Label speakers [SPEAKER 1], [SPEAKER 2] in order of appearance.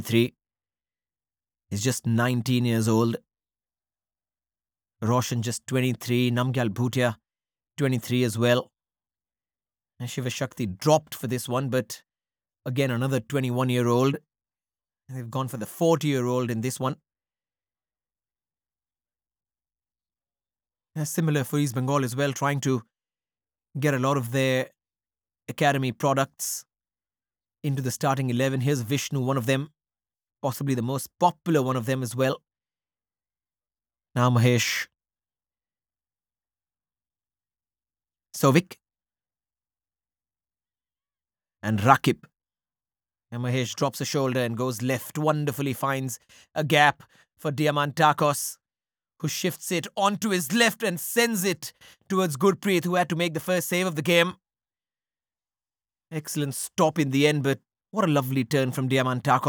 [SPEAKER 1] 3. He's just 19 years old. Roshan just 23. Namgyal Bhutia 23 as well. And Shiva Shakti dropped for this one, but again another 21-year-old. They've gone for the 40-year-old in this one. Similar for East Bengal as well, trying to get a lot of their academy products into the starting 11. Here's Vishnu, one of them, possibly the most popular one of them as well. Now Mahesh Sovik and Rakib. And Mahesh drops a shoulder and goes left, wonderfully finds a gap for Diamantakos, who shifts it onto his left and sends it towards Gurpreet, who had to make the first save of the game. Excellent stop in the end, but what a lovely turn from Diamantakos.